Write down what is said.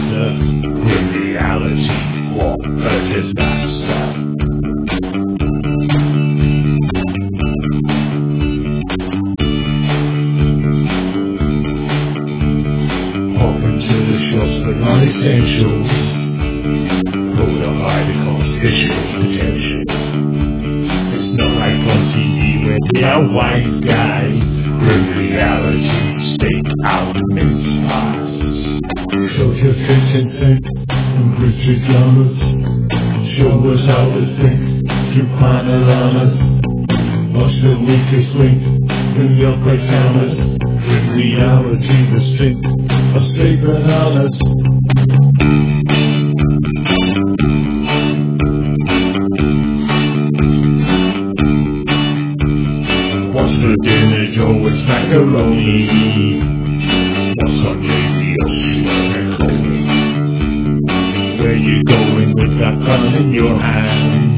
pizza. In reality, what does that stuff? Hop into the shops for non-essentials. Pull the high the competition potential. It's not like on TV where they are wise guys. In reality, steak out mince pies. Show your content and British dramas. Show us how to think through panoramas. Watch the weakest link in the upright hammers. In reality, the strength of steak bananas. What's for dinner, Joe? It's macaroni. What's on JBO? Where you going with that gun in your hand?